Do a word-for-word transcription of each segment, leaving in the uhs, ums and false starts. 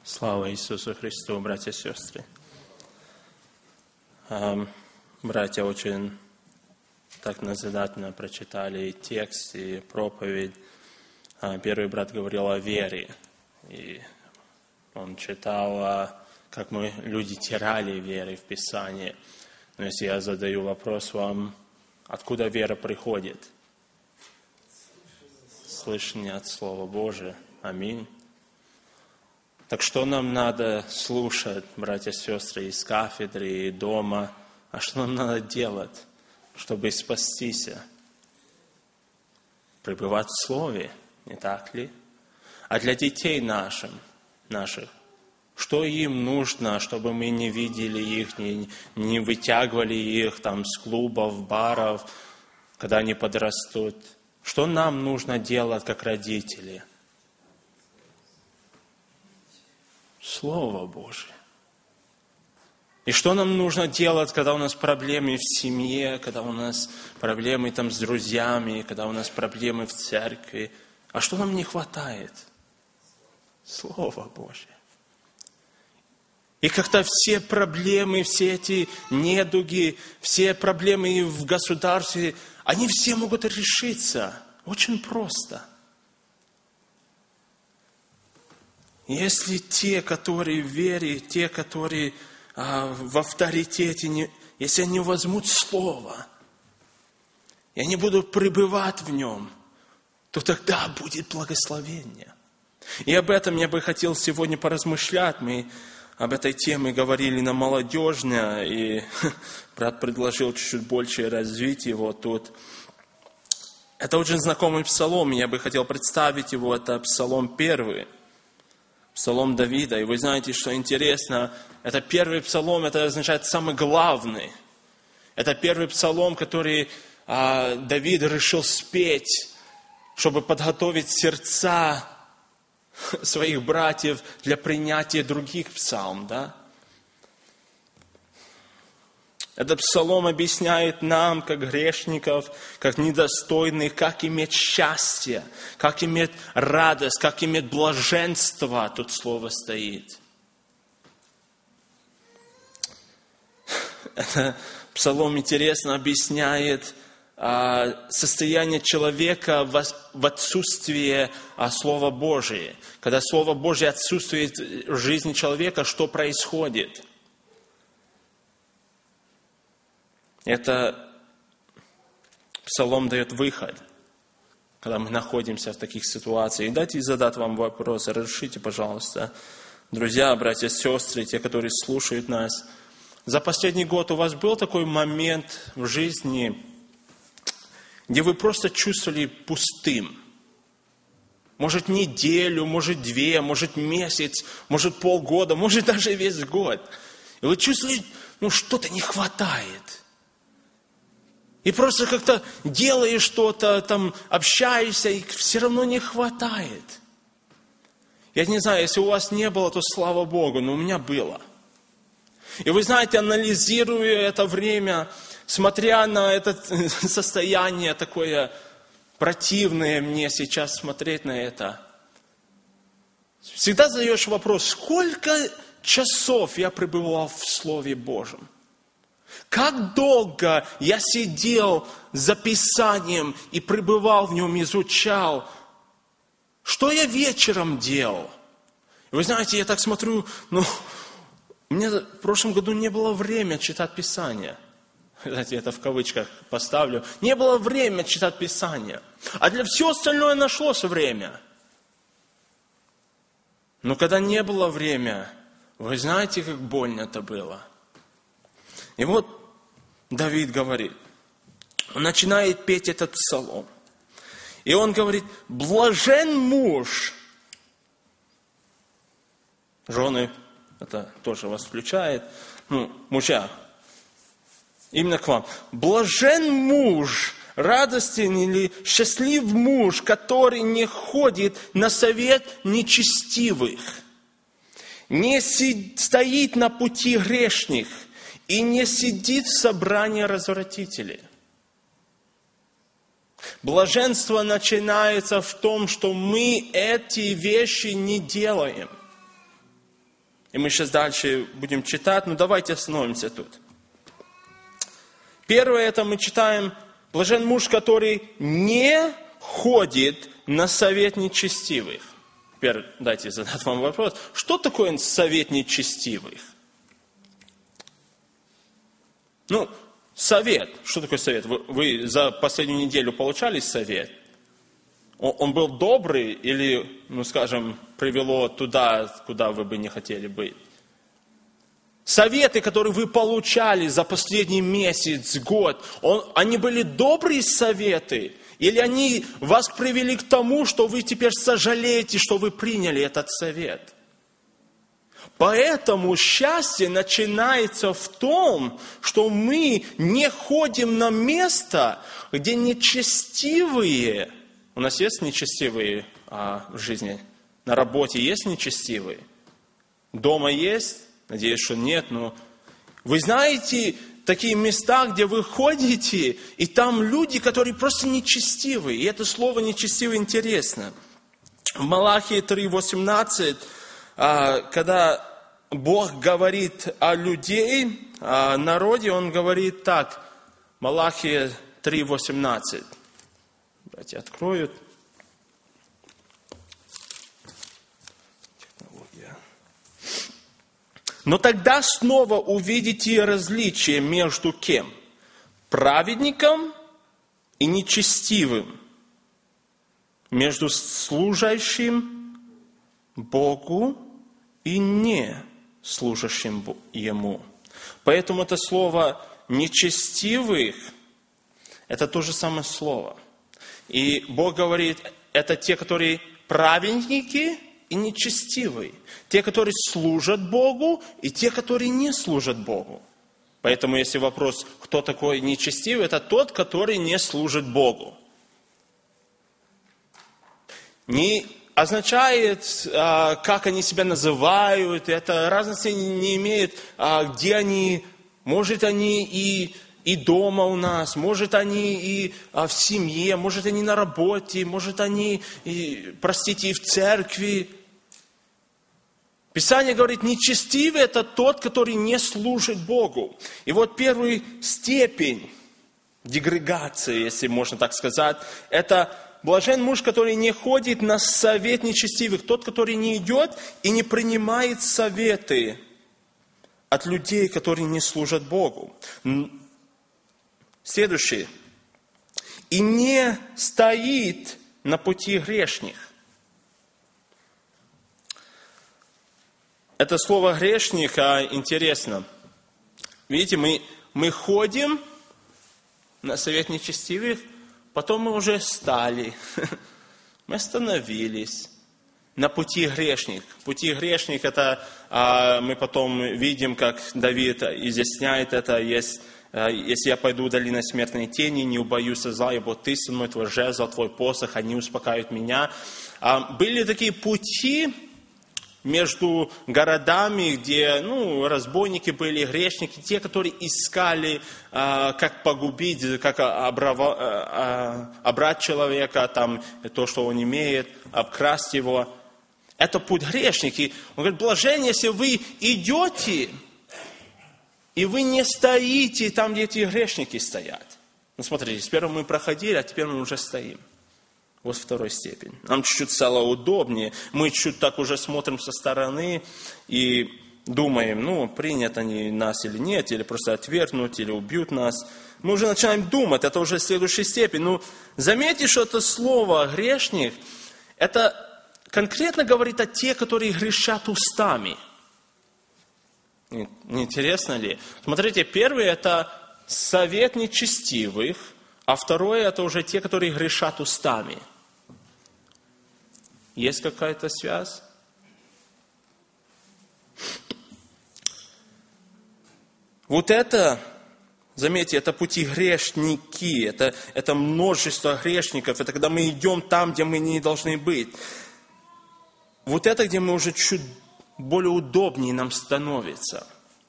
Слава Иисусу Христу, братья и сестры. Братья очень так назидательно прочитали и текст, и проповедь. Первый брат говорил о вере. И он читал, как мы, люди, теряли веру в Писании. Но если я задаю вопрос вам, откуда вера приходит? Слышание от Слова Божия. Аминь. Так что нам надо слушать, братья и сестры, из кафедры, и дома? А что нам надо делать, чтобы спастись? Пребывать в Слове, не так ли? А для детей нашим, наших, что им нужно, чтобы мы не видели их, не, не вытягивали их там с клубов, баров, когда они подрастут? Что нам нужно делать, как родители? Слово Божие. И что нам нужно делать, когда у нас проблемы в семье, когда у нас проблемы там с друзьями, когда у нас проблемы в церкви? А что нам не хватает? Слово Божие. И как-то все проблемы, все эти недуги, все проблемы в государстве, они все могут решиться очень просто. Если те, которые в вере, те, которые а, в авторитете, не, если они возьмут Слово, и они будут пребывать в нем, то тогда будет благословение. И об этом я бы хотел сегодня поразмышлять. Мы об этой теме говорили на молодежной, и брат предложил чуть-чуть больше развить его тут. Это очень знакомый псалом, и я бы хотел представить его, это псалом первый. Псалом Давида. И вы знаете, что интересно, это первый псалом, это означает самый главный. Это первый псалом, который а, Давид решил спеть, чтобы подготовить сердца своих братьев для принятия других псалм. Да? Этот псалом объясняет нам, как грешников, как недостойных, как иметь счастье, как иметь радость, как иметь блаженство. Тут слово стоит. Этот псалом интересно объясняет а, состояние человека в, в отсутствии а, Слова Божия. Когда Слово Божие отсутствует в жизни человека, что происходит? Это псалом дает выход, когда мы находимся в таких ситуациях. И дайте задать вам вопрос, разрешите, пожалуйста. Друзья, братья, сестры, те, которые слушают нас, за последний год у вас был такой момент в жизни, где вы просто чувствовали пустым? Может, неделю, может, две, может, месяц, может, полгода, может, даже весь год. И вы чувствовали, ну, что-то не хватает. И просто как-то делаешь что-то, там, общаешься, и все равно не хватает. Я не знаю, если у вас не было, то слава Богу, но у меня было. И вы знаете, анализируя это время, смотря на это состояние такое противное мне сейчас смотреть на это, всегда задаешь вопрос, сколько часов я пребывал в Слове Божьем? Как долго я сидел за Писанием и пребывал в нем, изучал? Что я вечером делал? И вы знаете, я так смотрю, ну, у меня в прошлом году не было времени читать Писание. Знаете, это в кавычках поставлю. Не было времени читать Писание. А для всего остального нашлось время. Но когда не было времени, вы знаете, как больно это было. И вот Давид говорит, он начинает петь этот псалом. И он говорит, блажен муж. Жены, это тоже вас включает. Ну, мужья, именно к вам. Блажен муж, радостен или счастлив муж, который не ходит на совет нечестивых, не стоит на пути грешных, и не сидит в собрании развратителей. Блаженство начинается в том, что мы эти вещи не делаем. И мы сейчас дальше будем читать, но давайте остановимся тут. Первое, это мы читаем: блажен муж, который не ходит на совет нечестивых. Теперь дайте задать вам вопрос. Что такое совет нечестивых? Ну, совет. Что такое совет? Вы, вы за последнюю неделю получали совет? Он, он был добрый или, ну скажем, привело туда, куда вы бы не хотели быть? Советы, которые вы получали за последний месяц, год, он, они были добрые советы? Или они вас привели к тому, что вы теперь сожалеете, что вы приняли этот совет? Поэтому счастье начинается в том, что мы не ходим на место, где нечестивые. У нас есть нечестивые а, в жизни? На работе есть нечестивые? Дома есть? Надеюсь, что нет, но вы знаете такие места, где вы ходите, и там люди, которые просто нечестивые. И это слово «нечестивый» интересно. В Малахии три восемнадцать, когда Бог говорит о людей, о народе, Он говорит так. Малахия три восемнадцать. Братья откроют. Но тогда снова увидите различие между кем? Праведником и нечестивым. Между служащим Богу и не служащим Ему. Поэтому это слово «нечестивых» – это то же самое слово. И Бог говорит, это те, которые праведники и нечестивые. Те, которые служат Богу, и те, которые не служат Богу. Поэтому, если вопрос, кто такой нечестивый, это тот, который не служит Богу. Не означает, как они себя называют, это разницы не имеет, где они, может, они и, и дома у нас, может, они и в семье, может, они на работе, может, они, и, простите, и в церкви. Писание говорит, нечестивый – это тот, который не служит Богу. И вот первая степень деградации, если можно так сказать, это блажен муж, который не ходит на совет нечестивых, тот, который не идет и не принимает советы от людей, которые не служат Богу. Следующее. И не стоит на пути грешных. Это слово «грешник» интересно. Видите, мы, мы ходим на совет нечестивых, потом мы уже стали, мы остановились на пути грешник. Пути грешник, это а, мы потом видим, как Давид изъясняет это, есть, а, если я пойду в долину смертной тени, не убоюсь зла, ибо ты со мной, твой жезл, твой посох, они успокаивают меня. А, были такие пути между городами, где ну, разбойники были, грешники, те, которые искали, а, как погубить, как обрава, а, обрать человека, там, то, что он имеет, обкрасть его. Это путь грешники. Он говорит, блажен, если вы идете, и вы не стоите там, где эти грешники стоят. Ну, смотрите, сперва мы проходили, а теперь мы уже стоим. Вот второй степень. Нам чуть-чуть стало удобнее. Мы чуть так уже смотрим со стороны и думаем, ну, принят они нас или нет, или просто отвергнут, или убьют нас. Мы уже начинаем думать, это уже следующая степень. Ну, заметьте, что это слово «грешник», это конкретно говорит о тех, которые грешат устами. Не интересно ли? Смотрите, первый это совет нечестивых, а второе это уже те, которые грешат устами. Есть какая-то связь? Вот это, заметьте, это пути грешники, это, это множество грешников, это когда мы идем там, где мы не должны быть. Вот это, где мы уже чуть более удобнее нам становится.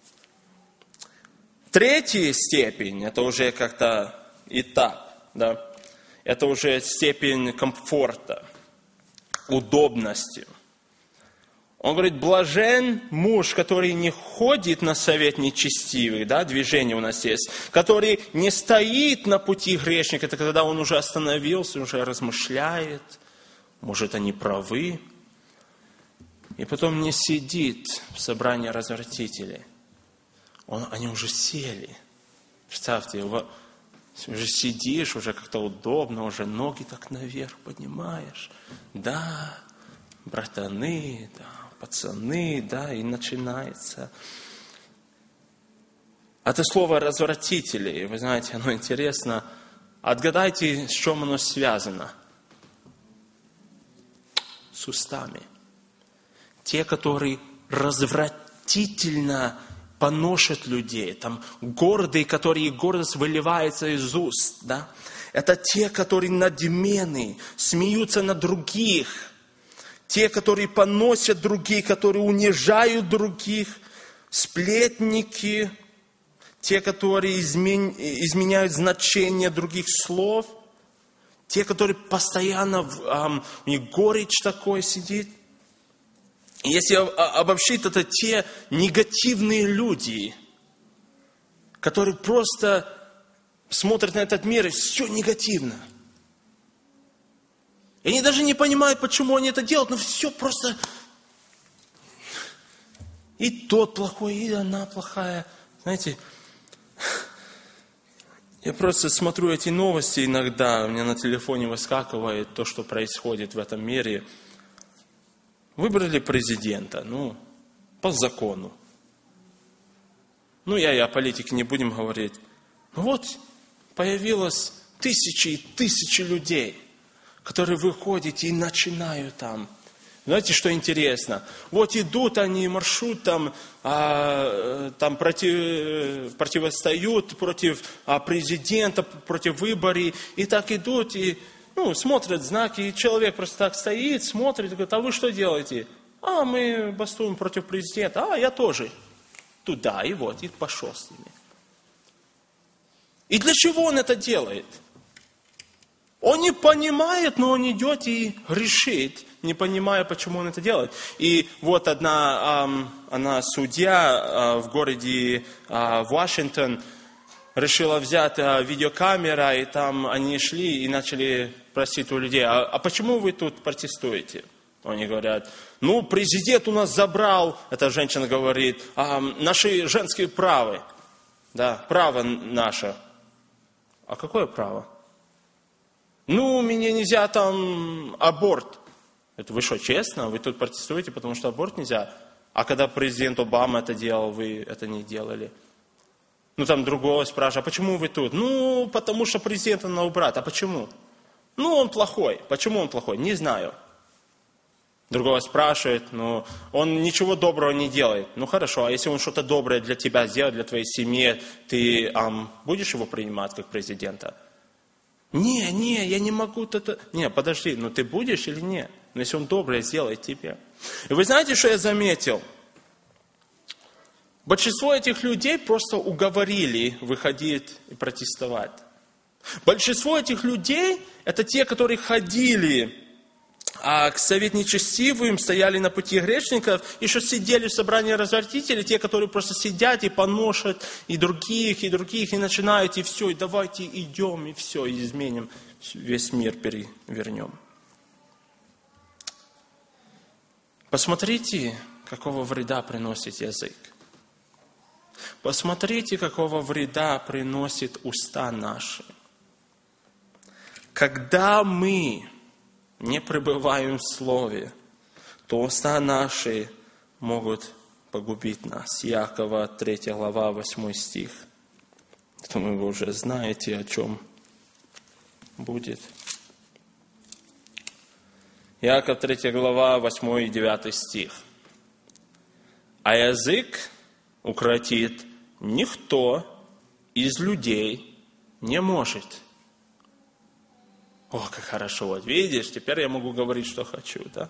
Третья степень, это уже как-то этап, да? Это уже степень комфорта, удобности. Он говорит, блажен муж, который не ходит на совет нечестивых, да, движение у нас есть, который не стоит на пути грешника, это когда он уже остановился, уже размышляет, может, они правы, и потом не сидит в собрании развратителей. Он, они уже сели. Представьте, уже сидишь, уже как-то удобно, уже ноги так наверх поднимаешь. Да, братаны, да, пацаны, да, и начинается. Это слово «развратители», вы знаете, оно интересно. Отгадайте, с чем оно связано. С устами. Те, которые развратительно поношат людей, там гордые, которые гордость выливается из уст, да? Это те, которые надменны, смеются над других, те, которые поносят других, которые унижают других, сплетники, те, которые измен... изменяют значение других слов, те, которые постоянно, эм, у них горечь такой сидит. Если обобщить, это те негативные люди, которые просто смотрят на этот мир, и все негативно. И они даже не понимают, почему они это делают, но все просто... И тот плохой, и она плохая. Знаете, я просто смотрю эти новости иногда, у меня на телефоне выскакивает то, что происходит в этом мире. Выбрали президента, ну, по закону. Ну, я и о политике не будем говорить. Ну вот, появилось тысячи и тысячи людей, которые выходят и начинают там. Знаете, что интересно? Вот идут они, маршрут там, а, там против, противостоят против а, президента, против выборов, и так идут, и ну, смотрят знаки, и человек просто так стоит, смотрит, и говорит, а вы что делаете? А, мы бастуем против президента. А, я тоже. Туда, и вот, и пошел с ними. И для чего он это делает? Он не понимает, но он идет и грешит, не понимая, почему он это делает. И вот одна, она судья в городе Вашингтон, решила взять видеокамеру, и там они шли и начали просить у людей, а, а почему вы тут протестуете? Они говорят, ну, президент у нас забрал, эта женщина говорит, а, наши женские права. Да, право наше. А какое право? Ну, мне нельзя там аборт. Это вы что, честно? Вы тут протестуете, потому что аборт нельзя? А когда президент Обама это делал, вы это не делали? Ну, там другого спрашивают, а почему вы тут? Ну, потому что президента надо убрать. А почему? Ну, он плохой. Почему он плохой? Не знаю. Другого спрашивает, ну, он ничего доброго не делает. Ну, хорошо, а если он что-то доброе для тебя сделает, для твоей семьи, ты ам, будешь его принимать как президента? Не, не, я не могу это... Не, подожди, ну ты будешь или нет? Ну, если он доброе сделает тебе. И вы знаете, что я заметил? Большинство этих людей просто уговорили выходить и протестовать. Большинство этих людей, это те, которые ходили а, к совет нечестивым, стояли на пути грешников, еще сидели в собрании развратителей, те, которые просто сидят и поношат и других, и других, и начинают, и все, и давайте идем, и все, и изменим, весь мир перевернем. Посмотрите, какого вреда приносит язык. Посмотрите, какого вреда приносит уста наши. Когда мы не пребываем в Слове, то уста наши могут погубить нас. Иакова третья глава, восьмой стих. Думаю, вы уже знаете, о чем будет. Иаков третья глава, восьмой и девятый стих. А язык укротит никто из людей не может. О, как хорошо, вот видишь, теперь я могу говорить, что хочу, да?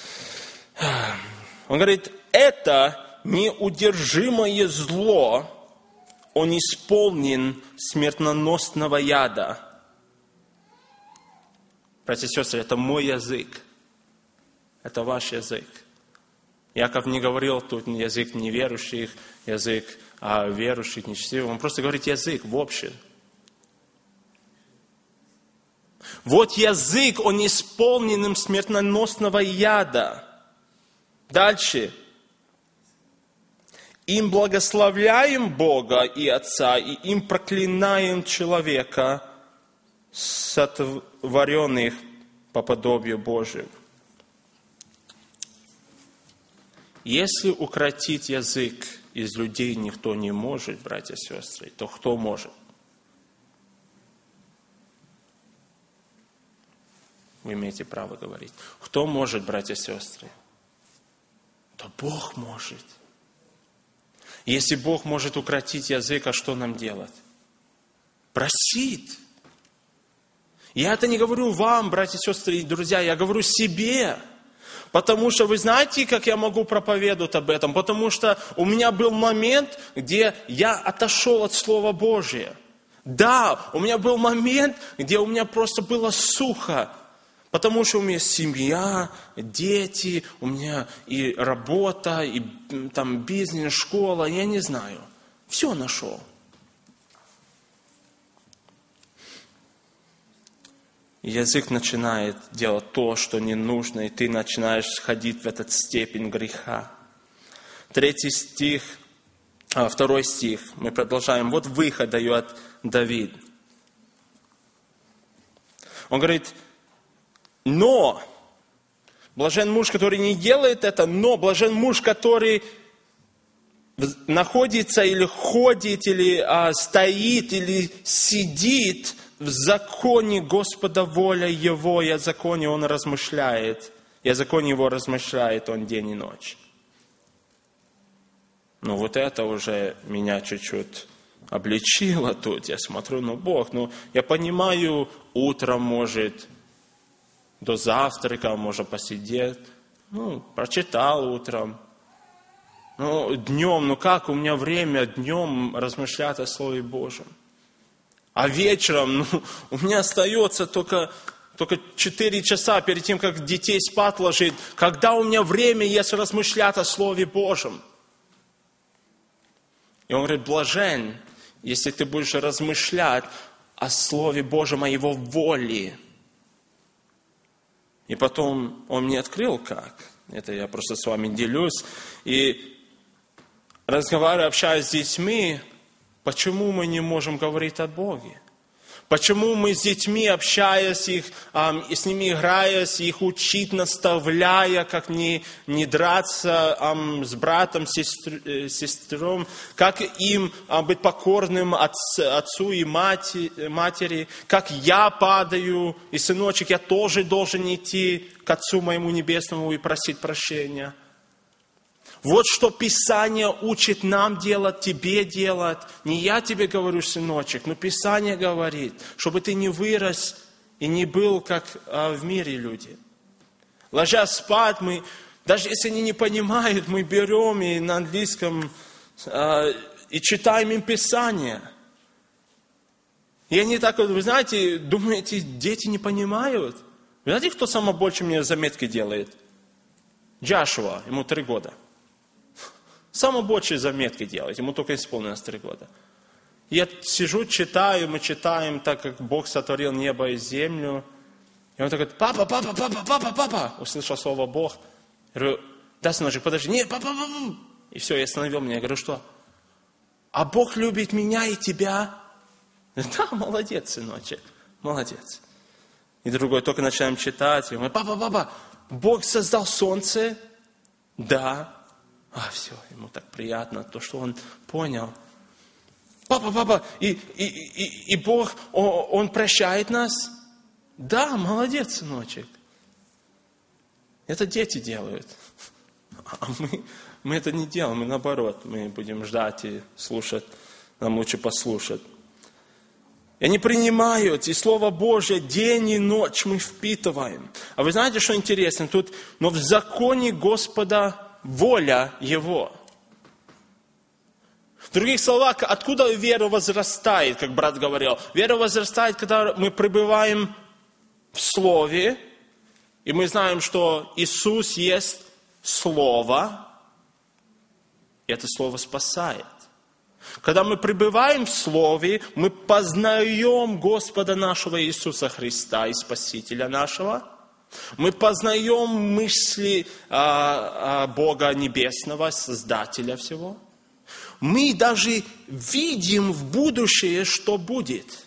Он говорит, это неудержимое зло, он исполнен смертоносного яда. Братья и сестры, это мой язык, это ваш язык. Яков не говорил тут язык неверующих, язык а, верующих, нечестивых. Он просто говорит язык в общем. Вот язык, он исполненным смертоносного яда. Дальше. Им благословляем Бога и Отца, и им проклинаем человека, сотворенных по подобию Божию. Если укротить язык из людей никто не может, братья и сестры, то кто может? Вы имеете право говорить. Кто может, братья и сестры? То Бог может. Если Бог может укротить язык, а что нам делать? Просить. Я это не говорю вам, братья и сестры и друзья, я говорю себе. Потому что вы знаете, как я могу проповедовать об этом? Потому что у меня был момент, где я отошел от Слова Божия. Да, у меня был момент, где у меня просто было сухо. Потому что у меня семья, дети, у меня и работа, и там бизнес, школа, я не знаю. Все нашел. Язык начинает делать то, что не нужно, и ты начинаешь сходить в этот степень греха. Третий стих, а, второй стих, мы продолжаем. Вот выход дает Давид. Он говорит, но, блажен муж, который не делает это, но блажен муж, который находится или ходит, или а, стоит, или сидит в законе Господа воля Его, и о законе Он размышляет, и о законе Его размышляет Он день и ночь. Ну вот это уже меня чуть-чуть обличило тут. Я смотрю, ну Бог, ну я понимаю, утром может, до завтрака можно посидеть, ну прочитал утром. Ну днем, ну как у меня время днем размышлять о Слове Божьем? А вечером, ну, у меня остается только, только четыре часа перед тем, как детей спать ложить. Когда у меня время есть размышлять о Слове Божьем? И он говорит, блажен, если ты будешь размышлять о Слове Божьем, о Его воле. И потом он мне открыл как. Это я просто с вами делюсь. И разговаривая, общаясь с детьми, почему мы не можем говорить о Боге? Почему мы с детьми, общаясь, их, э, с ними играясь, их учить, наставляя, как не, не драться э, с братом, сестр, э, сестром, как им э, быть покорным отц, отцу и мати, матери, как я падаю, и сыночек, я тоже должен идти к Отцу моему Небесному и просить прощения. Вот что Писание учит нам делать, тебе делать. Не я тебе говорю, сыночек, но Писание говорит, чтобы ты не вырос и не был, как а, в мире люди. Ложась спать, мы, даже если они не понимают, мы берем и на английском а, и читаем им Писание. И они так, вы знаете, думаете, дети не понимают? Вы знаете, кто самое больше мне заметки делает? Джошуа, ему три года. Самые большие заметки делать, ему только исполнилось три года. Я сижу, читаю, мы читаем, так как Бог сотворил небо и землю. И он такой, папа, папа, папа, папа, папа. Услышал слово Бог. Я говорю, да, сыночек, подожди. Нет, папа, папа. И все, я остановил меня. Я говорю, что? А Бог любит меня и тебя. Да, молодец, сыночек, молодец. И другой, только начинаем читать. И он говорит, папа, папа, Бог создал солнце? Да. А, все, ему так приятно, то, что он понял. Папа, папа, и, и, и, и Бог, он, он прощает нас? Да, молодец, сыночек. Это дети делают. А мы, мы это не делаем, мы наоборот, мы будем ждать и слушать, нам лучше послушать. И они принимают, и Слово Божье день и ночь мы впитываем. А вы знаете, что интересно? Тут, но в законе Господа воля Его. В других словах, откуда вера возрастает, как брат говорил? Вера возрастает, когда мы пребываем в Слове, и мы знаем, что Иисус есть Слово, И это Слово спасает. Когда мы пребываем в Слове, мы познаем Господа нашего Иисуса Христа и Спасителя нашего. Мы познаем мысли а, а, Бога Небесного, Создателя всего. Мы даже видим в будущее, что будет.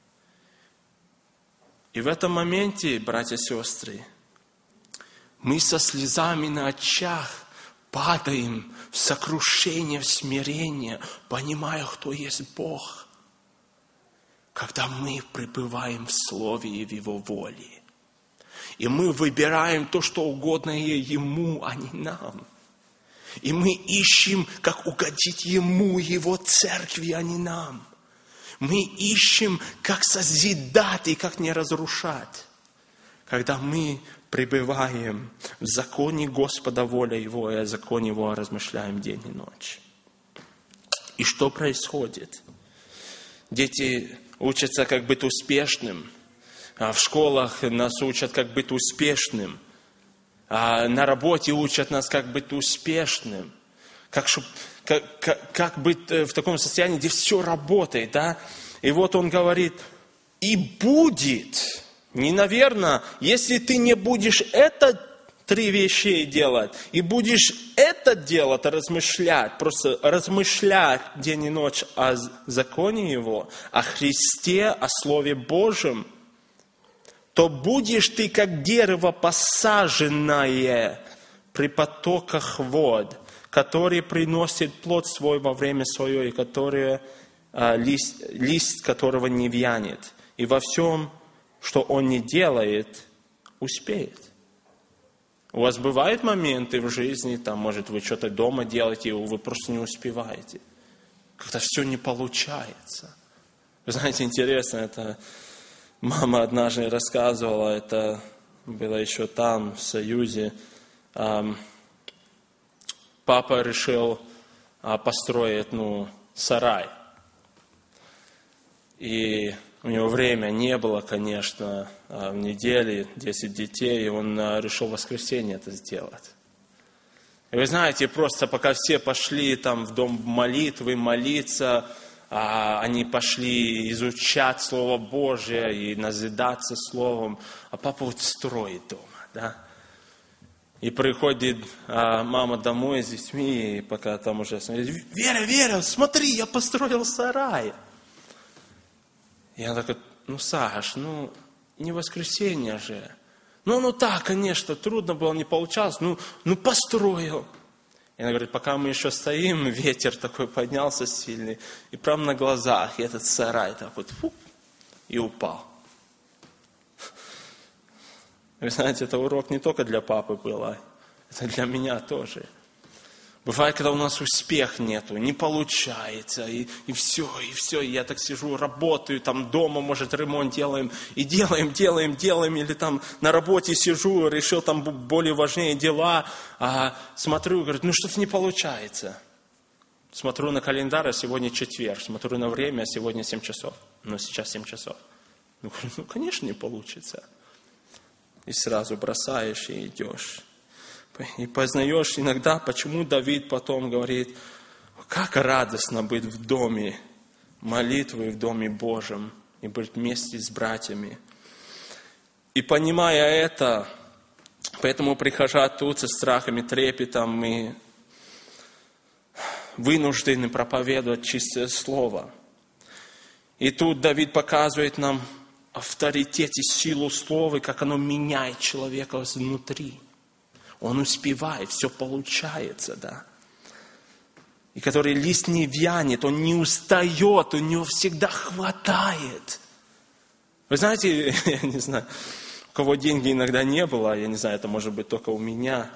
И в этом моменте, братья и сестры, мы со слезами на очах падаем в сокрушение, в смирение, понимая, кто есть Бог, когда мы пребываем в Слове и в Его воле. И мы выбираем то, что угодно Ему, а не нам. И мы ищем, как угодить Ему, Его церкви, а не нам. Мы ищем, как созидать и как не разрушать. Когда мы пребываем в законе Господа, воля Его, и о законе Его размышляем день и ночь. И что происходит? Дети учатся, как быть успешным. В школах нас учат, как быть успешным. На работе учат нас, как быть успешным. Как, как, как, как быть в таком состоянии, где все работает. Да? И вот он говорит, и будет... Не, наверное, если ты не будешь это три вещи делать, и будешь это делать, размышлять, просто размышлять день и ночь о законе Его, о Христе, о Слове Божьем, то будешь ты как дерево посаженное при потоках вод, которое приносит плод свой во время свое, и которое, а, лист, лист которого не вянет. И во всем, что он не делает, успеет. У вас бывают моменты в жизни, там, может, вы что-то дома делаете, и вы просто не успеваете. Когда все не получается. Вы знаете, интересно, это мама однажды рассказывала, это было еще там, в Союзе. Папа решил построить, ну, сарай. И у него время не было, конечно, в неделе, десять детей, и он решил в воскресенье это сделать. И вы знаете, просто пока все пошли там в дом молитвы молиться, они пошли изучать Слово Божие и назидаться Словом, а папа вот строит дома, да. И приходит мама домой с детьми, и пока там уже смотрит, Вера, Вера, смотри, я построил сарай. И она такая, ну, Саш, ну, не воскресенье же. Ну, ну так, конечно, трудно было, не получалось, ну, ну построил. И она говорит, пока мы еще стоим, ветер такой поднялся сильный, и прямо на глазах, и этот сарай так вот, фу, и упал. Вы знаете, это урок не только для папы был, а это для меня тоже. Бывает, когда у нас успех нету, не получается, и, и все, и все, и я так сижу, работаю, там дома, может, ремонт делаем, и делаем, делаем, делаем, или там на работе сижу, решил там более важнее дела, а смотрю, говорю, ну что-то не получается. Смотрю на календарь, а сегодня четверг, смотрю на время, а сегодня семь часов, ну сейчас семь часов. Ну, ну конечно, не получится. И сразу бросаешь и идешь. И познаешь иногда, почему Давид потом говорит, как радостно быть в доме молитвы, в доме Божьем, и быть вместе с братьями. И понимая это, поэтому прихожа тут со страхом и трепетом, мы вынуждены проповедовать чистое слово. И тут Давид показывает нам авторитет и силу слова, как оно меняет человека изнутри. Он успевает, все получается, да. И который лист не вянет, он не устает, у него всегда хватает. Вы знаете, я не знаю, у кого деньги иногда не было, я не знаю, это может быть только у меня.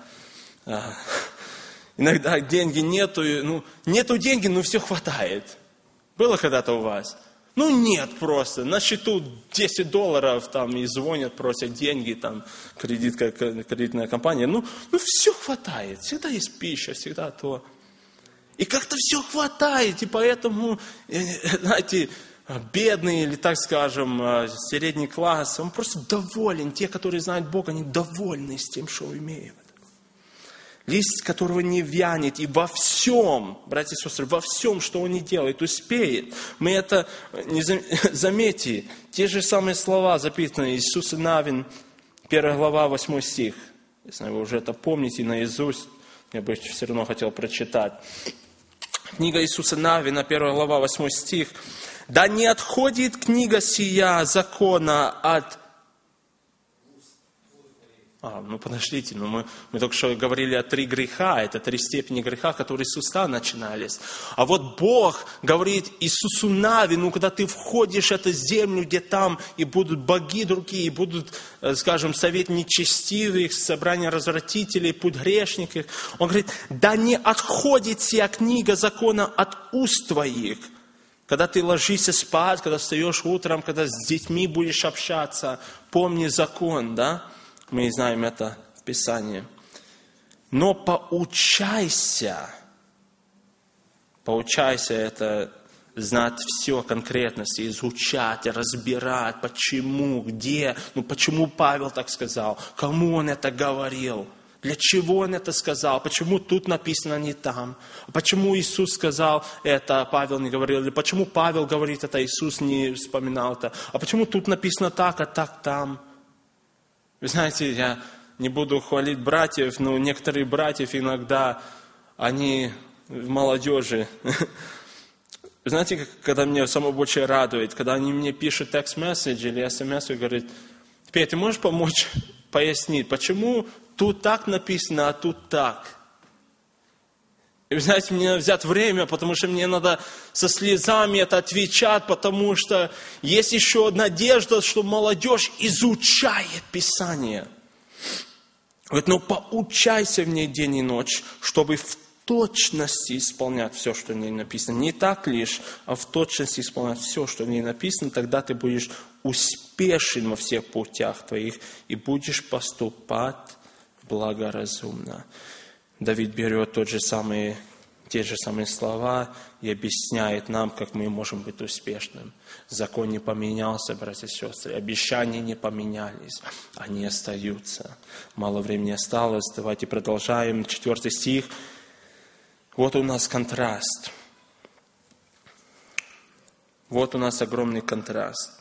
Иногда деньги нету, ну, нету денег, но все хватает. Было когда-то у вас? Ну нет просто, на счету десять долларов, там, и звонят, просят деньги, там, кредит, кредитная компания, ну, ну все хватает, всегда есть пища, всегда то. И как-то все хватает, и поэтому, знаете, бедный, или так скажем, средний класс, он просто доволен, те, которые знают Бога, они довольны с тем, что имеют. Лист, которого не вянет, и во всем, братья и сестры, во всем, что он не делает, успеет. Мы это, не заметьте, те же самые слова записаны Иисуса Навин, первая глава, восьмой стих. Если вы уже это помните наизусть, я бы все равно хотел прочитать. Книга Иисуса Навина, первая глава, восьмой стих. «Да не отходит книга сия закона от...» А, ну подождите, ну мы, мы только что говорили о три греха, это три степени греха, которые с уста начинались. А вот Бог говорит Иисусу Навину, когда ты входишь в эту землю, где там и будут боги другие, и будут, скажем, совет нечестивых, собрание развратителей, путь грешников. Он говорит, да не отходит сия книга закона от уст твоих. Когда ты ложишься спать, когда встаешь утром, когда с детьми будешь общаться, помни закон, да? Мы знаем это в Писании. Но поучайся. Поучайся это знать все конкретности, изучать, разбирать, почему, где, ну почему Павел так сказал, кому он это говорил, для чего он это сказал, почему тут написано не там, почему Иисус сказал это, а Павел не говорил, или почему Павел говорит это, Иисус не вспоминал это, а почему тут написано так, а так там. Вы знаете, я не буду хвалить братьев, но некоторые братьев иногда, они в молодежи. Знаете, когда меня самое больше радует, когда они мне пишут текст-месседж или смс и говорят, Петя, ты можешь помочь пояснить, почему тут так написано, а тут так? И вы знаете, мне надо взять время, потому что мне надо со слезами это отвечать, потому что есть еще надежда, что молодежь изучает Писание. Говорит, ну поучайся в ней день и ночь, чтобы в точности исполнять все, что в ней написано. Не так лишь, а в точности исполнять все, что в ней написано, тогда ты будешь успешен во всех путях твоих и будешь поступать благоразумно. Давид берет тот же самый, те же самые слова и объясняет нам, как мы можем быть успешным. Закон не поменялся, братья и сестры, обещания не поменялись, они остаются. Мало времени осталось, давайте продолжаем. Четвертый стих. Вот у нас контраст. Вот у нас огромный контраст.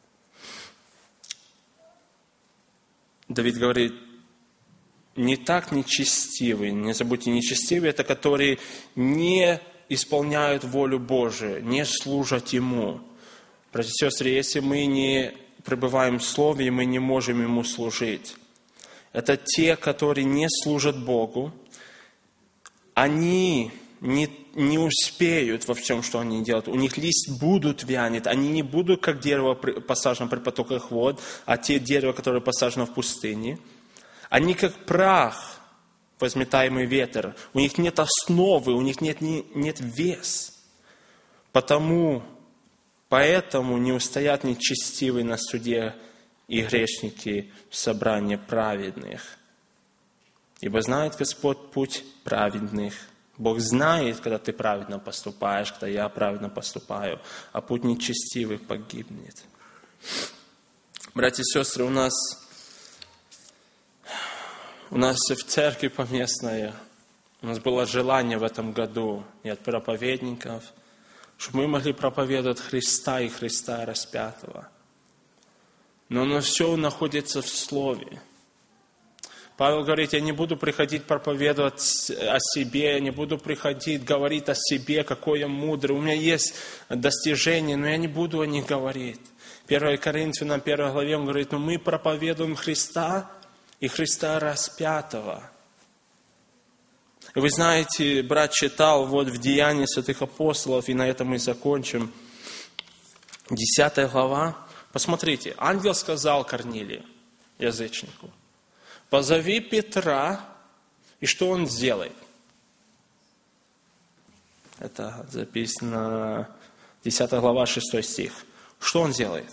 Давид говорит, не так нечестивые, не забудьте, нечестивые, это которые не исполняют волю Божию, не служат Ему. Братья и сестры, если мы не пребываем в Слове, мы не можем Ему служить. Это те, которые не служат Богу, они не, не успеют во всем, что они делают. У них лист будут вянет, они не будут как дерево, посажено при потоках вод, а те дерева, которые посажено в пустыне. Они как прах, возметаемый ветер. У них нет основы, у них нет, нет вес. Потому, поэтому не устоят нечестивые на суде и грешники в собрании праведных. Ибо знает Господь путь праведных. Бог знает, когда ты праведно поступаешь, когда я праведно поступаю, а путь нечестивых погибнет. Братья и сестры, у нас... У нас в церкви поместной, у нас было желание в этом году и от проповедников, чтобы мы могли проповедовать Христа и Христа распятого. Но оно все находится в Слове. Павел говорит, я не буду приходить проповедовать о себе, я не буду приходить говорить о себе, какой я мудрый. У меня есть достижения, но я не буду о них говорить. первое Коринфянам, первой главе он говорит, но мы проповедуем Христа, и Христа распятого. И вы знаете, брат читал вот в Деянии святых апостолов, и на этом мы закончим. Десятая глава. Посмотрите, ангел сказал Корнилию, язычнику, позови Петра, и что он сделает? Это записано, десятая глава, шестой стих. Что он делает?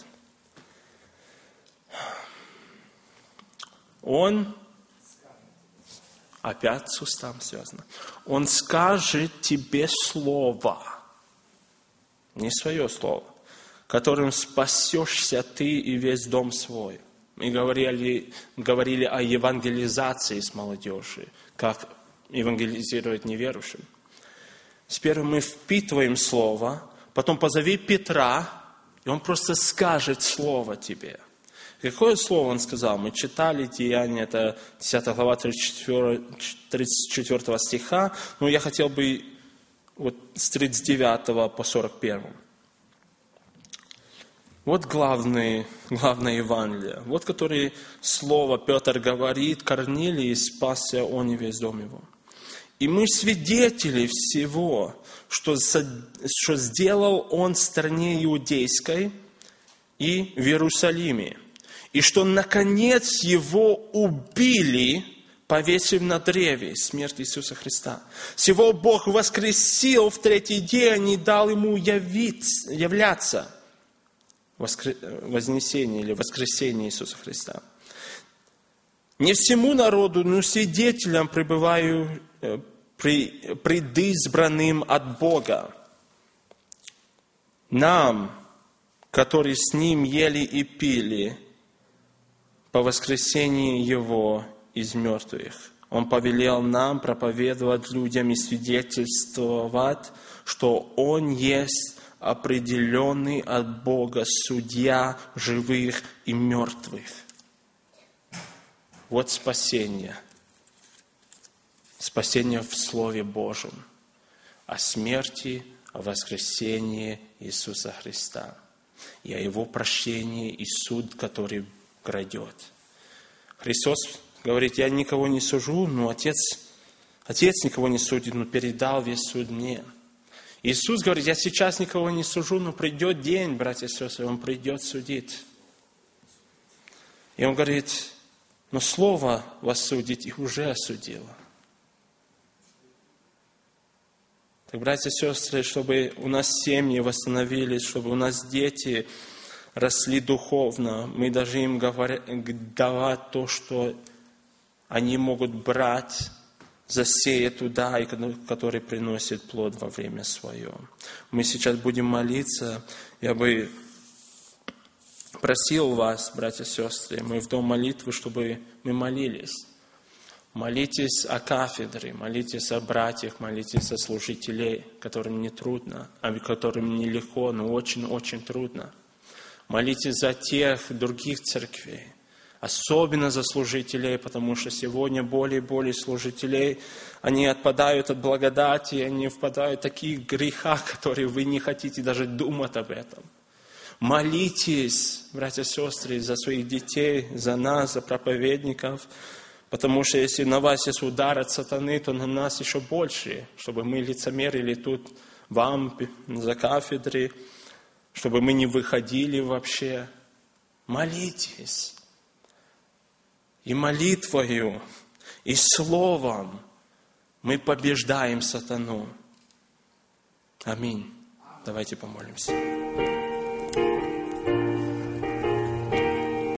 Он, опять с устами связано, он скажет тебе слово, не свое слово, которым спасешься ты и весь дом свой. Мы говорили, говорили о евангелизации с молодежью, как евангелизировать неверующим. Теперь мы впитываем Слово, потом позови Петра, и он просто скажет Слово тебе. Какое слово он сказал? Мы читали Деяния, это десятая глава тридцать четвёртого стиха, но я хотел бы вот с тридцать девятого по сорок первый. Вот главное, главное Евангелие. Вот которое слово Петр говорит, Корнилий, спасся он и весь дом его. И мы свидетели всего, что, что сделал он в стране иудейской и в Иерусалиме. И что, наконец, его убили, повесив на древе, смерть Иисуса Христа. Всего Бог воскресил в третий день и дал ему явиться, являться. Вознесение или воскресение Иисуса Христа. Не всему народу, но свидетелям пребываю при, предизбранным от Бога. Нам, которые с Ним ели и пили по воскресении Его из мертвых. Он повелел нам проповедовать людям и свидетельствовать, что Он есть определенный от Бога судья живых и мертвых. Вот спасение. Спасение в Слове Божьем. О смерти, о воскресении Иисуса Христа. И о Его прощении и суд, который грядет. Христос говорит, я никого не сужу, но Отец, Отец никого не судит, но передал весь суд мне. Иисус говорит, я сейчас никого не сужу, но придет день, братья и сестры, Он придет судить. И Он говорит, но Слово вас судит и уже осудило. Так, братья и сестры, чтобы у нас семьи восстановились, чтобы у нас дети росли духовно, мы должны им говорить, давать то, что они могут брать, засеять туда, и который приносит плод во время свое. Мы сейчас будем молиться. Я бы просил вас, братья и сестры, мы в дом молитвы, чтобы мы молились. Молитесь о кафедре, молитесь о братьях, молитесь о служителей, которым не трудно, а которым нелегко, но очень-очень трудно. Молитесь за тех других церквей, особенно за служителей, потому что сегодня более и более служителей, они отпадают от благодати, они впадают в такие греха, которые вы не хотите даже думать об этом. Молитесь, братья и сестры, за своих детей, за нас, за проповедников, потому что если на вас есть удар от сатаны, то на нас еще больше, чтобы мы лицемерили тут вам за кафедрой, чтобы мы не выходили вообще. Молитесь. И молитвою, и словом мы побеждаем сатану. Аминь. Давайте помолимся.